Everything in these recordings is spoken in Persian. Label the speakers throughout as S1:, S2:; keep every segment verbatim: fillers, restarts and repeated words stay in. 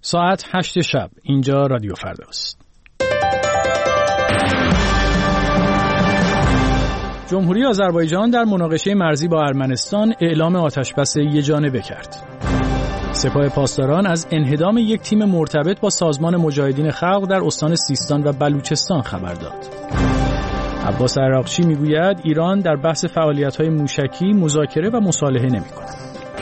S1: ساعت هشت شب، اینجا رادیو فرداست. جمهوری آذربایجان در مناقشه مرزی با ارمنستان اعلام آتشبس یکجانبه کرد. سپاه پاسداران از انهدام یک تیم مرتبط با سازمان مجاهدین خلق در استان سیستان و بلوچستان خبر داد. عباس عراقچی میگوید ایران در بحث فعالیت‌های موشکی مذاکره و مصالحه نمی‌کند.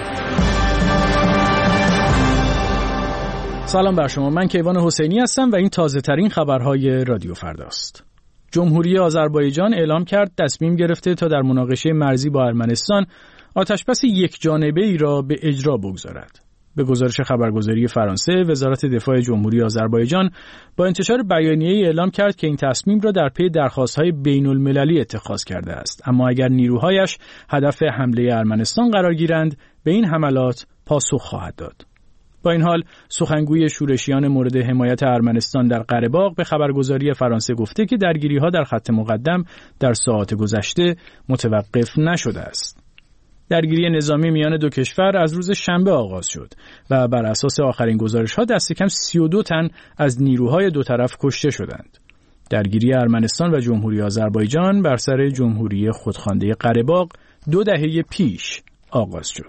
S1: سلام بر شما، من کیوان حسینی هستم و این تازه‌ترین خبرهای رادیو فرداست. جمهوری آذربایجان اعلام کرد تصمیم گرفته تا در مناقشه مرزی با ارمنستان آتشبس یکجانبه‌ای را به اجرا بگذارد. به گزارش خبرگزاری فرانسه، وزارت دفاع جمهوری آذربایجان با انتشار بیانیه‌ای اعلام کرد که این تصمیم را در پی درخواست‌های بین‌المللی اتخاذ کرده است، اما اگر نیروهایش هدف حمله ارمنستان قرار گیرند، به این حملات پاسخ خواهد داد. با این حال سخنگوی شورشیان مورد حمایت ارمنستان در قره‌باغ به خبرگزاری فرانسه گفته که درگیری‌ها در خط مقدم در ساعات گذشته متوقف نشده است. درگیری نظامی میان دو کشور از روز شنبه آغاز شد و بر اساس آخرین گزارش‌ها دست کم سی و دو تن از نیروهای دو طرف کشته شدند. درگیری ارمنستان و جمهوری آذربایجان بر سر جمهوری خودخوانده قره‌باغ دو دهه پیش آغاز شد.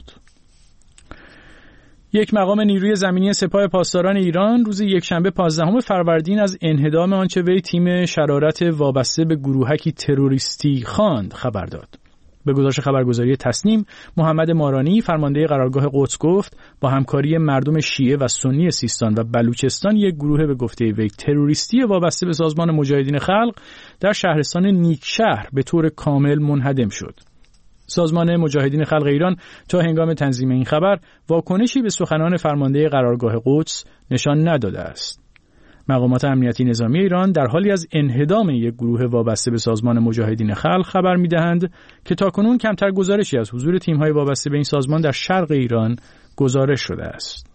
S1: یک مقام نیروی زمینی سپاه پاسداران ایران روز یکشنبه پانزدهم فروردین از انهدام آنچه وی تیم شرارت وابسته به گروهکی تروریستی خواند خبر داد. به گزارش خبرگزاری تسنیم، محمد مارانی فرمانده قرارگاه قدس گفت با همکاری مردم شیعه و سنی سیستان و بلوچستان یک گروه به گفته وی تروریستی وابسته به سازمان مجاهدین خلق در شهرستان نیکشهر به طور کامل منهدم شد. سازمان مجاهدین خلق ایران تا هنگام تنظیم این خبر واکنشی به سخنان فرمانده قرارگاه قدس نشان نداده است. مقامات امنیتی نظامی ایران در حالی از انهدام یک گروه وابسته به سازمان مجاهدین خلق خبر می‌دهند که تاکنون کمتر گزارشی از حضور تیم‌های وابسته به این سازمان در شرق ایران گزارش شده است.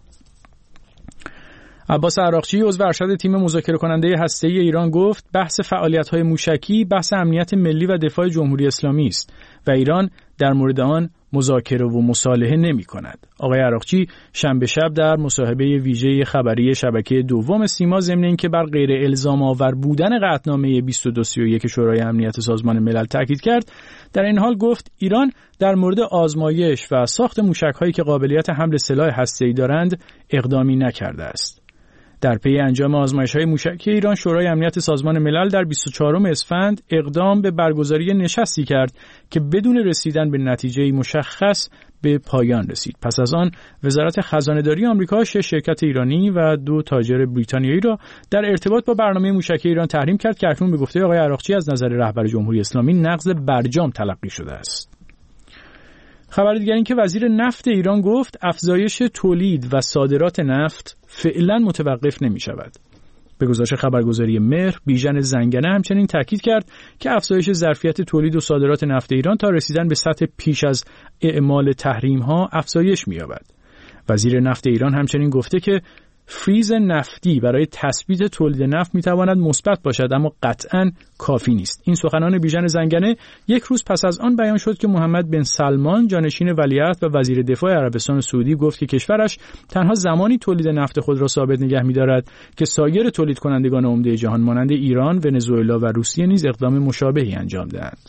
S1: عباس عراقچی عضو ارشد تیم مذاکره کننده هسته‌ای ایران گفت بحث فعالیت‌های موشکی بحث امنیت ملی و دفاع جمهوری اسلامی است و ایران در مورد آن مذاکره و مصالحه نمی‌کند. آقای عراقچی شنبه شب در مصاحبه ویژه خبری شبکه دوم سیما ضمن اینکه بر غیر الزام آور بودن قطعنامه بیست و دو سی و یک شورای امنیت سازمان ملل تاکید کرد. در این حال گفت ایران در مورد آزمایش و ساخت موشک‌هایی که قابلیت حمل سلاح هسته‌ای دارند اقدامی نکرده است. در پی انجام آزمایش‌های موشکی ایران، شورای امنیت سازمان ملل در بیست و چهارم اسفند اقدام به برگزاری نشستی کرد که بدون رسیدن به نتیجه مشخص به پایان رسید. پس از آن وزارت خزانه‌داری آمریکا شش شرکت ایرانی و دو تاجر بریتانیایی را در ارتباط با برنامه موشکی ایران تحریم کرد که اکنون به گفته آقای عراقچی از نظر رهبر جمهوری اسلامی نقض برجام تلقی شده است. خبر دیگر این که وزیر نفت ایران گفت افزایش تولید و صادرات نفت فعلا متوقف نمی شود. به گزارش خبرگزاری مهر، بیژن زنگنه همچنین تاکید کرد که افزایش ظرفیت تولید و صادرات نفت ایران تا رسیدن به سطح پیش از اعمال تحریم ها افزایش می یابد. وزیر نفت ایران همچنین گفته که فریز نفتی برای تثبیت تولید نفت میتواند مثبت باشد اما قطعاً کافی نیست. این سخنان بیژن زنگنه یک روز پس از آن بیان شد که محمد بن سلمان جانشین ولیعهد و وزیر دفاع عربستان سعودی گفت که کشورش تنها زمانی تولید نفت خود را ثابت نگه می‌دارد که سایر تولید کنندگان عمده جهان مانند ایران، ونزوئلا و روسیه نیز اقدام مشابهی انجام دهند.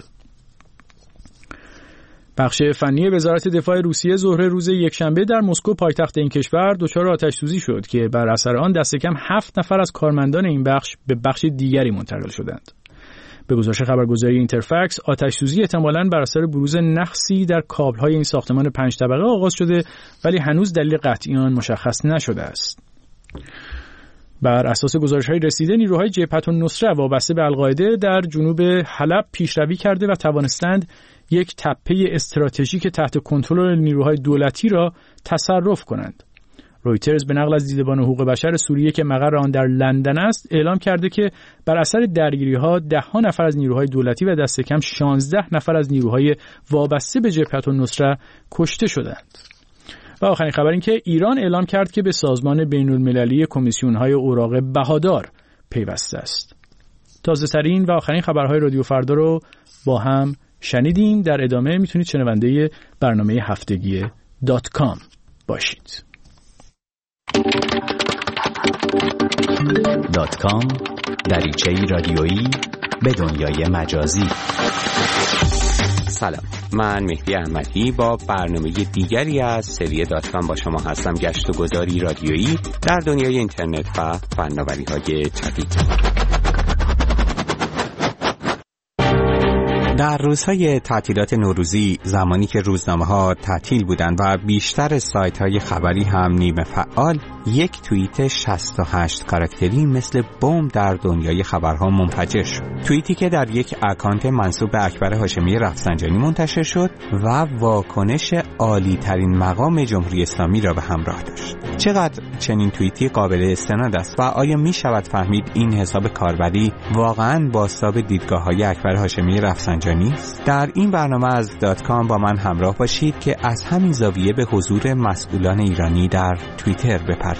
S1: بخش فنی وزارت دفاع روسیه ظهر روز یکشنبه در مسکو پایتخت این کشور دچار آتش‌سوزی شد که بر اثر آن دست کم هفت نفر از کارمندان این بخش به بخش دیگری منتقل شدند. به گزارش خبرگزاری اینترفکس، آتش‌سوزی احتمالاً بر اثر بروز نقصی در کابل‌های این ساختمان پنج طبقه آغاز شده ولی هنوز دلیل قطعی آن مشخص نشده است. بر اساس گزارش‌های رسیده، نیروهای جبهة النصره وابسته به القاعده در جنوب حلب پیشروی کرده و توانستند یک تپه استراتژیک تحت کنترل نیروهای دولتی را تصرف کنند. رویترز به نقل از دیدبان حقوق بشر سوریه که مقر آن در لندن است اعلام کرده که بر اثر درگیری‌ها ده ها نفر از نیروهای دولتی و دست کم شانزده نفر از نیروهای وابسته به جبهة النصره کشته شدند. و آخرین خبر این که ایران اعلام کرد که به سازمان بین‌المللی کمیسیون‌های اوراق بهادار پیوسته است. تازه‌ترین و آخرین خبرهای رادیو فردا رو با هم شنیدیم. در ادامه میتونید شنونده برنامه هفتگی دات کام باشید.
S2: دات کام دریچه‌ای رادیویی به دنیای مجازی.
S3: سلام، من مهدی احمدی با برنامه دیگری از سری دات کام با شما هستم. گشت و گذاری رادیویی در دنیای اینترنت و فناوری‌های جدید. در روزهای تعطیلات نوروزی، زمانی که روزنامه‌ها تعطیل بودند و بیشتر سایت‌های خبری هم نیمه فعال، یک توییت شصت و هشت کاراکتری مثل بمب در دنیای خبرها منفجر شد. توییتی که در یک اکانت منسوب به اکبر هاشمی رفسنجانی منتشر شد و واکنش عالی ترین مقام جمهوری اسلامی را به همراه داشت. چقدر چنین توییتی قابل استناد است و آیا می شود فهمید این حساب کاربری واقعاً بازتاب دیدگاه‌های اکبر هاشمی رفسنجانی است؟ در این برنامه از دات کام با من همراه باشید که از همین زاویه به حضور مسئولان ایرانی در توییتر بپردازیم.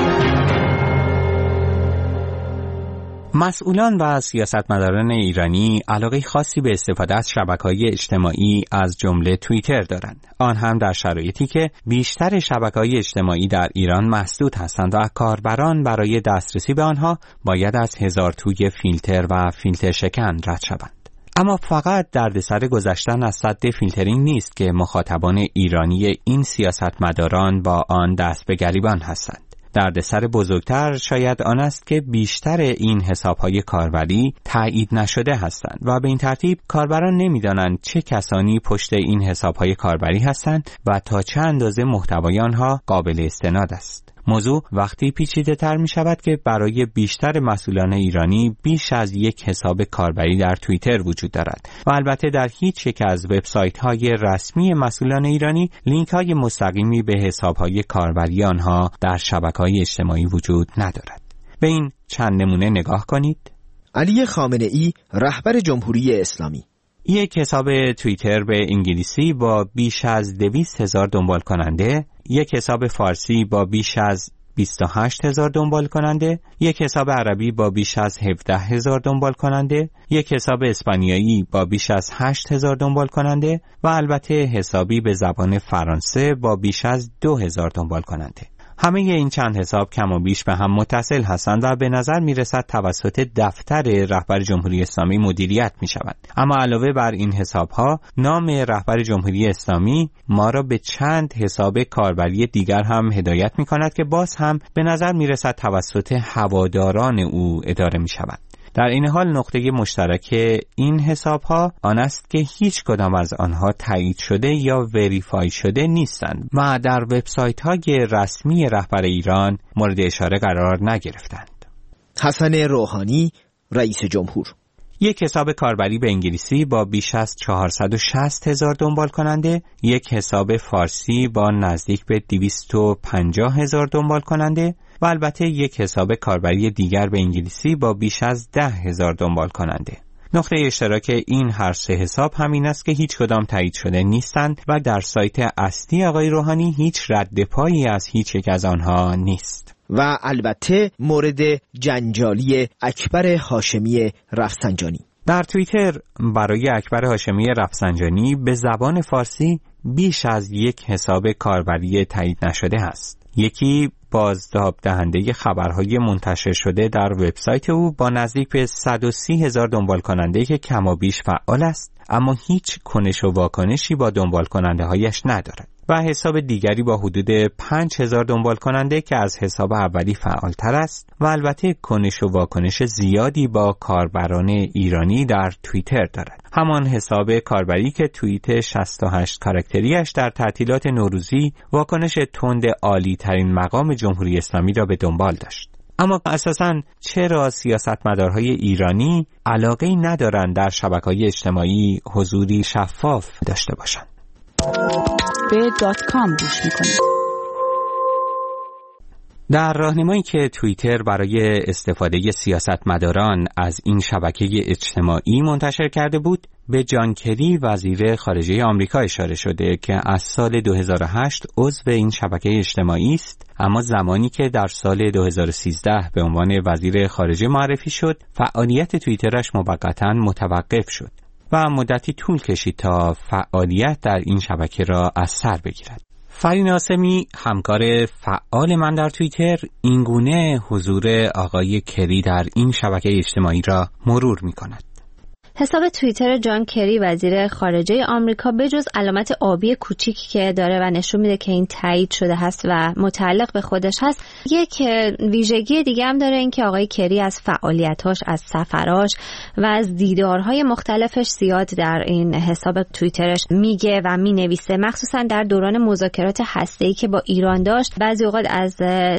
S3: مسئولان و سیاستمداران ایرانی علاقه خاصی به استفاده از شبکه‌های اجتماعی از جمله توییتر دارند. آن هم در شرایطی که بیشتر شبکه‌های اجتماعی در ایران مسدود هستند و کاربران برای دسترسی به آنها باید از هزار توی فیلتر و فیلتر شکن رد شوند. اما فقط دردسر گذشتن از سد فیلترینگ نیست که مخاطبان ایرانی این سیاستمداران با آن دست به گریبان هستند. دردسر بزرگتر شاید آن است که بیشتر این حساب‌های کاربری تایید نشده هستند و به این ترتیب کاربران نمی‌دانند چه کسانی پشت این حساب‌های کاربری هستند و تا چه اندازه محتوای آنها قابل استناد است. موضوع وقتی پیچیده تر می شود که برای بیشتر مسئولان ایرانی بیش از یک حساب کاربری در توییتر وجود دارد و البته در هیچ یک از وبسایت های رسمی مسئولان ایرانی لینک های مستقیمی به حساب های کاربری آنها در شبکه های اجتماعی وجود ندارد. به این چند نمونه نگاه کنید.
S4: علی خامنه ای، رهبر جمهوری اسلامی.
S3: یک حساب توییتر به انگلیسی با بیش از دویست هزار دنبال کننده، یک حساب فارسی با بیش از بیست و هشت هزار دنبال کننده، یک حساب عربی با بیش از هفده هزار دنبال کننده، یک حساب اسپانیایی با بیش از هشت هزار دنبال کننده و البته حسابی به زبان فرانسه با بیش از دو هزار دنبال کننده. همه این چند حساب کم و بیش به هم متصل هستند و به نظر می رسد توسط دفتر رهبر جمهوری اسلامی مدیریت می شوند. اما علاوه بر این حساب ها، نام رهبر جمهوری اسلامی ما را به چند حساب کاربری دیگر هم هدایت می کند که باز هم به نظر می رسد توسط هواداران او اداره می شوند. در این حال نقطه مشترک این حساب ها آن است که هیچ کدام از آنها تایید شده یا وریفای شده نیستند و در وبسایت های رسمی رهبر ایران مورد اشاره قرار نگرفتند.
S4: حسن روحانی، رئیس جمهور.
S3: یک حساب کاربری به انگلیسی با بیش از چهارصد و شصت هزار دنبال کننده، یک حساب فارسی با نزدیک به دویست و پنجاه هزار دنبال کننده و البته یک حساب کاربری دیگر به انگلیسی با بیش از ده هزار دنبال کننده. نقطه اشتراک این هر سه حساب همین است که هیچ کدام تایید شده نیستند و در سایت اصلی آقای روحانی هیچ رد پایی از هیچ یک از آنها نیست.
S4: و البته مورد جنجالی اکبر هاشمی رفسنجانی.
S3: در توییتر برای اکبر هاشمی رفسنجانی به زبان فارسی بیش از یک حساب کاربری تایید نشده است. یکی بازتاب دهنده خبرهای منتشر شده در وبسایت او با نزدیک به صد و سی هزار دنبال کننده که کم و بیش فعال است، اما هیچ کنش و واکنشی با دنبال کننده هایش ندارد. و حساب دیگری با حدود پنج هزار دنبال کننده که از حساب اولی فعالتر است و البته کنش و واکنش زیادی با کاربران ایرانی در توییتر دارد. همان حساب کاربری که توییت شصت و هشت کاراکتریش در تعطیلات نوروزی واکنش تند عالی ترین مقام جمهوری اسلامی را به دنبال داشت. اما اساساً چرا سیاستمدارهای ایرانی علاقه‌ای ندارند در شبکه‌های اجتماعی حضوری شفاف داشته باشند؟
S5: به دات کام گوش میکنید.
S3: در راهنمایی که توییتر برای استفاده سیاستمداران از این شبکه اجتماعی منتشر کرده بود، به جان کری وزیر خارجه آمریکا اشاره شده که از سال دو هزار و هشت عضو این شبکه اجتماعی است، اما زمانی که در سال دو هزار و سیزده به عنوان وزیر خارجه معرفی شد، فعالیت توییترش موقتاً متوقف شد و مدتی طول کشید تا فعالیت در این شبکه را از سر بگیرد. فرین آسمی، همکار فعال من در توییتر، اینگونه حضور آقای کری در این شبکه اجتماعی را مرور می کند.
S6: حساب توییتر جان کری وزیر خارجه آمریکا بجز علامت آبی کوچیکی که داره و نشون میده که این تایید شده هست و متعلق به خودش هست، یک ویژگی دیگه هم داره، این که آقای کری از فعالیتاش، از سفراش و از دیدارهای مختلفش زیاد در این حساب توییترش میگه و مینویسه. مخصوصا در دوران مذاکرات هسته‌ای که با ایران داشت، بعضی اوقات از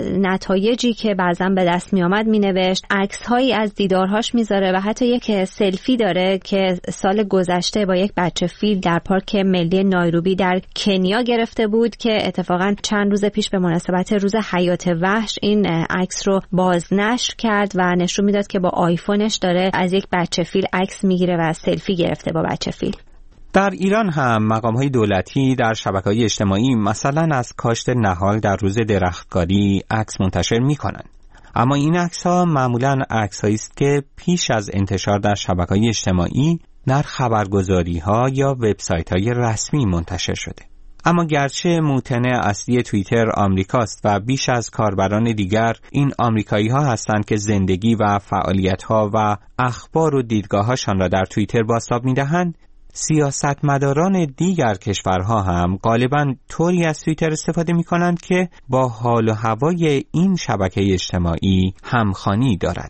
S6: نتایجی که بعضا به دست میآمد مینوشت، عکس‌هایی از دیدارهاش میذاره و حتی یک سلفی داره که سال گذشته با یک بچه فیل در پارک ملی نایروبی در کنیا گرفته بود که اتفاقا چند روز پیش به مناسبت روز حیات وحش این عکس رو بازنشر کرد و نشون میداد که با آیفونش داره از یک بچه فیل عکس میگیره و سلفی گرفته با بچه فیل.
S3: در ایران هم مقام‌های دولتی در شبکه‌های اجتماعی مثلا از کاشت نهال در روز درختکاری عکس منتشر می‌کنند. اما این عکس‌ها معمولاً عکس‌هایی است که پیش از انتشار در شبکه‌های اجتماعی در خبرگزاری‌ها یا وبسایت‌های رسمی منتشر شده. اما گرچه موتن اصلی توییتر آمریکاست و بیش از کاربران دیگر این آمریکایی‌ها هستند که زندگی و فعالیت‌ها و اخبار و دیدگاه‌هاشان را در توییتر بازتاب می‌دهند، سیاستمداران دیگر کشورها هم غالباً طوری از توییتر استفاده می‌کنند که با حال و هوای این شبکه اجتماعی همخوانی دارد.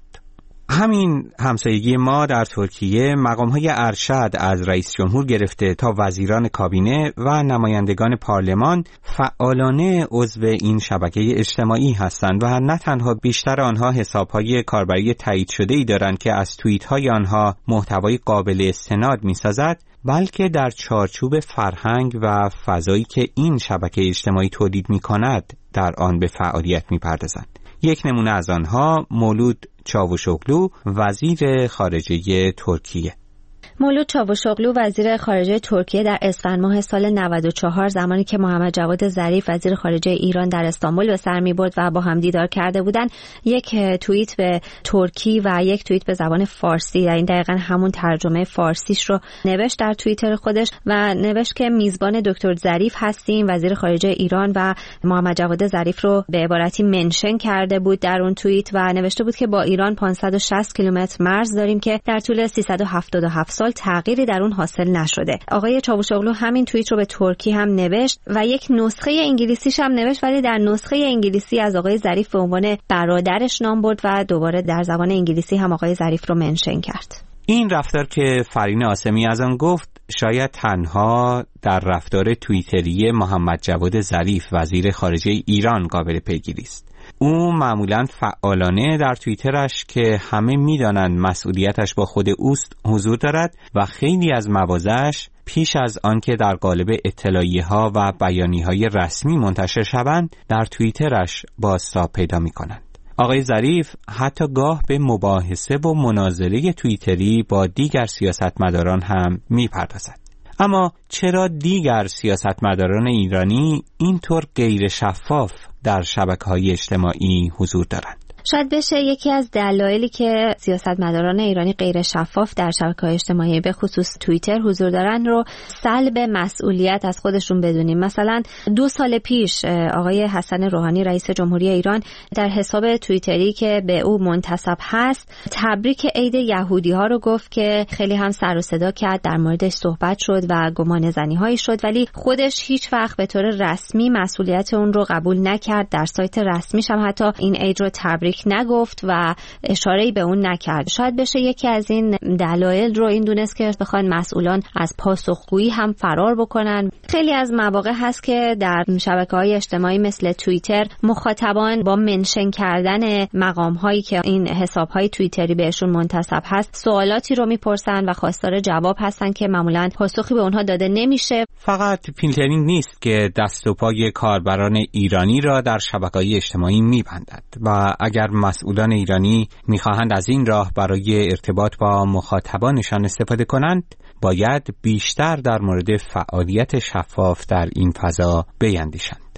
S3: همین همسایگی ما در ترکیه مقام‌های ارشد از رئیس جمهور گرفته تا وزیران کابینه و نمایندگان پارلمان فعالانه عضو این شبکه اجتماعی هستند و نه تنها بیشتر آنها حساب‌های کاربری تایید شده‌ای دارند که از توییت‌های آنها محتوای قابل استناد می‌سازد، بلکه در چارچوب فرهنگ و فضایی که این شبکه اجتماعی تولید می‌کند در آن به فعالیت می‌پردازند. یک نمونه از آنها مولود چاوشوغلو، وزیر خارجه ترکیه.
S6: مولود چاوشوغلو وزیر خارجه ترکیه در اسفند ماه سال نود و چهار، زمانی که محمد جواد ظریف وزیر خارجه ایران در استانبول به سر می‌برد و با هم دیدار کرده بودند، یک توییت به ترکی و یک توییت به زبان فارسی، این دقیقاً همون ترجمه فارسیش رو نوشت در توییتر خودش و نوشت که میزبان دکتر ظریف هستیم. وزیر خارجه ایران و محمد جواد ظریف رو به عبارتی منشن کرده بود در اون توییت و نوشته بود که با ایران پانصد و شصت کیلومتر مرز داریم که در طول سیصد و هفتاد و هفت سال تغییری در اون حاصل نشده. آقای چاوشوغلو همین توییت رو به ترکی هم نوشت و یک نسخه انگلیسیش هم نوشت، ولی در نسخه انگلیسی از آقای ظریف به عنوان برادرش نام برد و دوباره در زبان انگلیسی هم آقای ظریف رو منشن کرد.
S3: این رفتار که فرین آسمی از آن گفت شاید تنها در رفتار توییتری محمد جواد ظریف وزیر خارجه ایران قابل پیگیری است. او معمولاً فعالانه در توییترش که همه می‌دانند مسئولیتش با خود اوست حضور دارد و خیلی از مواضعش پیش از آنکه در قالب اطلاعیه‌ها و بیانیه‌های رسمی منتشر شوند در توییترش بازتاب پیدا می‌کنند. آقای ظریف حتی گاه به مباحثه و مناظره توییتری با دیگر سیاستمداران هم می‌پردازد. اما چرا دیگر سیاستمداران ایرانی اینطور غیر شفاف در شبکه‌های اجتماعی حضور دارند؟
S6: شاید بشه یکی از دلایلی که سیاستمداران ایرانی غیر شفاف در شبکه‌های اجتماعی به خصوص توییتر حضور دارن رو سلب مسئولیت از خودشون بدونیم. مثلا دو سال پیش آقای حسن روحانی رئیس جمهوری ایران در حساب توییتری که به او منتسب هست تبریک عید یهودی‌ها رو گفت که خیلی هم سر و صدا کرد، در موردش صحبت شد و گمان زنی‌هایی شد، ولی خودش هیچ وقت به طور رسمی مسئولیت اون رو قبول نکرد. در سایت رسمیش هم حتی این عید رو تبریک نگفت و اشاره‌ای به اون نکرد. شاید بشه یکی از این دلایل رو این دونست که بخوان مسئولان از پاسخگویی هم فرار بکنن. خیلی از مواقع هست که در شبکه‌های اجتماعی مثل توییتر مخاطبان با منشن کردن مقام‌هایی که این حساب‌های توییتری بهشون منتسب هست سوالاتی رو میپرسن و خواستار جواب هستن که معمولاً پاسخی به اونها داده نمیشه.
S3: فقط فیلترینگ نیست که دست و پای کاربران ایرانی را در شبکه‌های اجتماعی می‌بندد و اگر مسئولان ایرانی می‌خواهند از این راه برای ارتباط با مخاطبانشان استفاده کنند، باید بیشتر در مورد فعالیت شفاف در این فضا بیندیشند.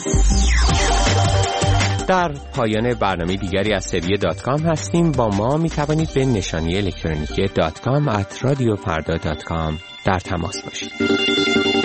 S3: در پایان برنامه دیگری از سری دات کام هستیم. با ما می‌توانید به نشانی الکترونیکی دات کام ات رادیو فردا دات کام در تماس باشید.